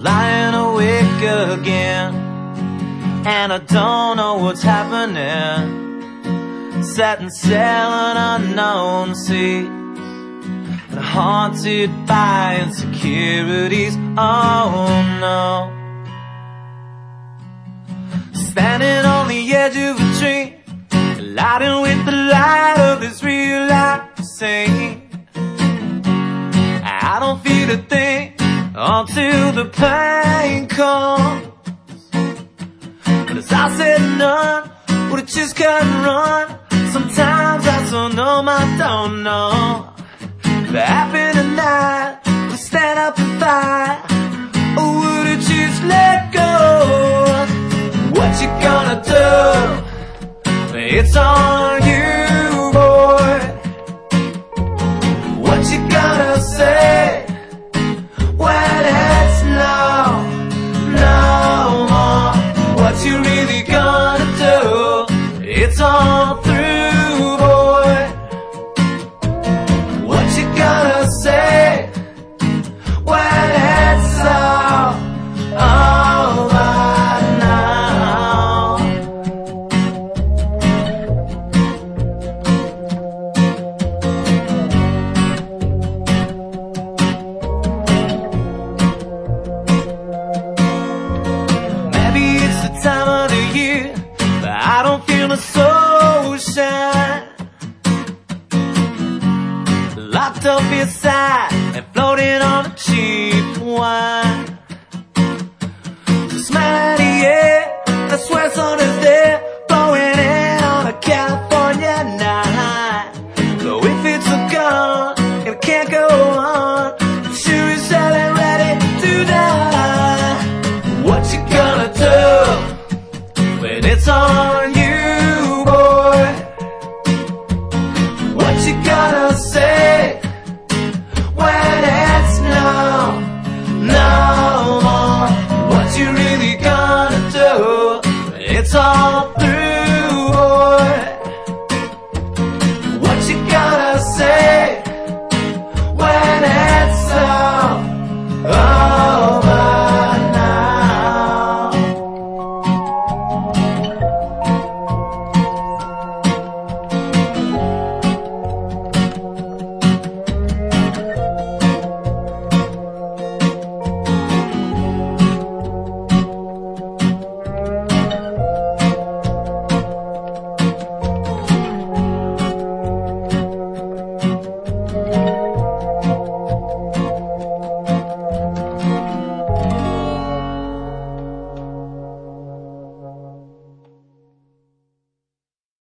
lying awake again, and I don't know what's happening. Setting sail on an unknown sea, and haunted by insecurities. Oh no. Standing on the edge of a tree, colliding with the light of this realizing I don't feel a thing until the pain comes. But as I said none, would it just can't run? Sometimes I so numb I don't know. If it happened tonight, would it stand up and fight, or would it just let go? What you gonna do? It's on you, boy. What you gonna say when it's no more? What you really gonna do? It's all through, boy. What you gonna say when it's all over now? Maybe it's the time of the year, but I don't feel the soul shine. Locked up inside and floating on a cheap wine. The smell of the air, I swear it's on the